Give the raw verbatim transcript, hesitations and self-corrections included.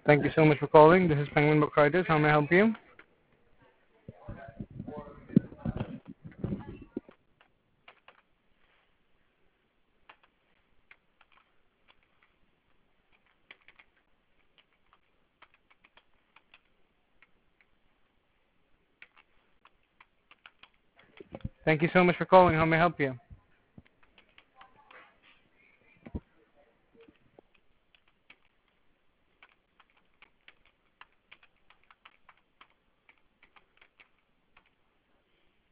Thank you so much for calling. This is Penguin Book Writers. How may I help you? Thank you so much for calling. How may I help you?